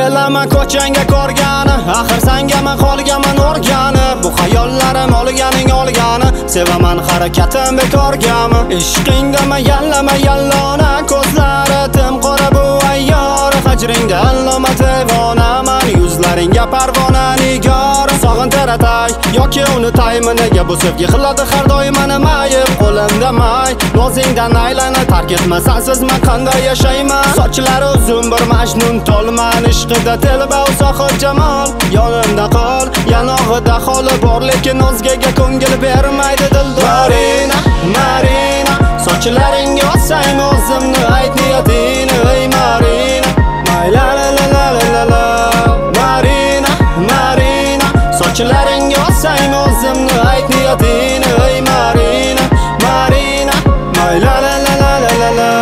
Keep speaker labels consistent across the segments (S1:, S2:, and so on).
S1: Kelaman ko'changga ko'rgani, axir sangaman qolganman o'rgani. Bu xayollarim olganing olgani, sevaman harakatim bekorgami? Ishqingdama yallama yallona, ko'zlari tim qora bu ayyor. Hajringda alloma devonaman, yuzlaringga parvona nigor. Sog'in taratay yoki unutaymi, nega bu sevgi qiladi har doim meni mayib? Qo'limda may, nozingdan aylanay, tark etmasan siz men qanday yashayman? Sochlari uzun bir majnun tolman, ishqida telba u sohil jamol. Yonimda qol, yanog'ida holi bor, lekin o'zgaga ko'ngil bermaydi dildor. Marina, Marina, sochlaringga osaymi o'zimni, ayt niyatingni ey Marina. La la la la la la la. Marina, Marina, sochlaringga osaymi o'zimni, ayt niyatingni ey Marina. Marina, la la la la la la la.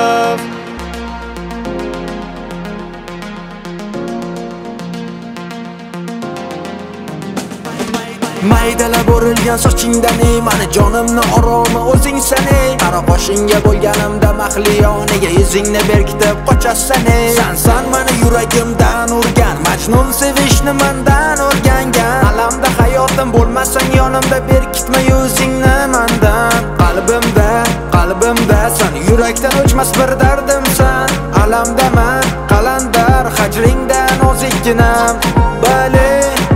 S2: Maydalab o'rilgan sochingdan mani jonimni oromi o'zing sani. Qaro qoshingga bo'lganimda mahliyo, nega yuzingni berkitib qochasan? San mani yuragimdan urgan, majnun sevishni mendan o'rgangan. Alamda hayotim bo'lmasang yonimda, berkitma yuzingni mendan. Qalbimda san yurakdan o'chmas bir dardimsan. Alamdaman qalandar, hajringda nozikginam. Bale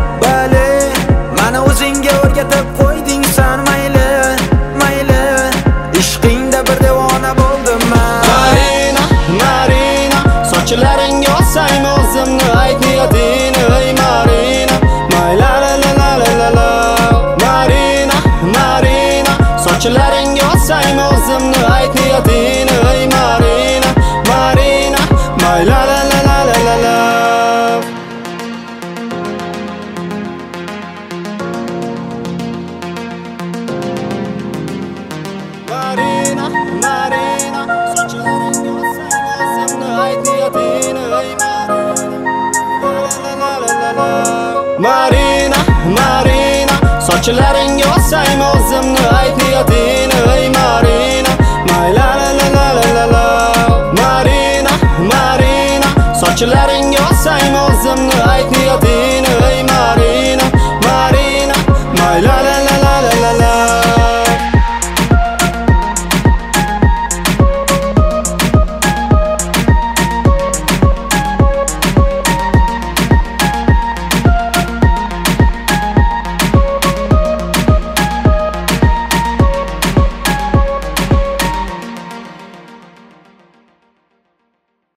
S2: mani o'zingga o'rgatib qo'yding san, mayli ishqingda bir devona bo'ldim men.
S1: Marina, Marina, sochlaringga osaymi o'zimni, ayt niyatingni ey Marina. La la la la la la la. Marina, Marina, sochlaringga osaymi o'zimni, ayt niyatingni ey Marina. Marina, la la la la la la la. Marina, Marina, sochlaringga osaymi o'zimni, ayt niyatingni ey Marina. La la la la la. Marina, Marina, sochlaringga osaymi o'zimni, ayt niyatingni ey Marina. La la la la la la. Marina, Marina, sochlaringga osaymi o'zimni, ayt